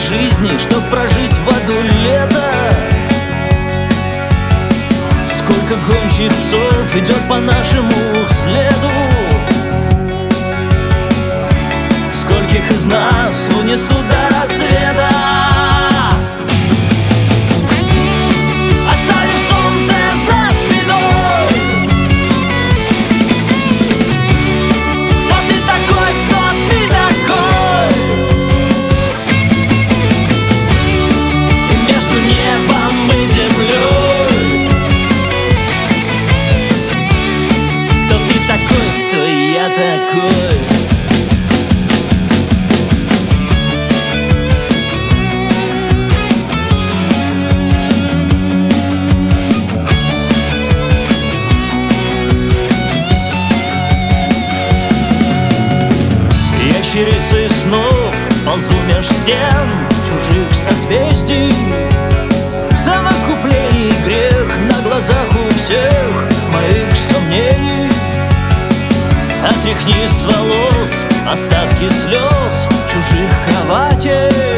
жизни, чтоб прожить в аду лето. Сколько гончих псов идет по нашему следу. Скольких из нас унесут до рассвета. Оставив солнце за спиной. Кто ты такой, кто ты такой? И между небом и землей. Кто ты такой, кто я такой? Ящерицей снов ползу меж стен чужих созвездий. Совокуплений грех на глазах у всех моих сомнений. Отряхни с волос остатки слез чужих кроватей.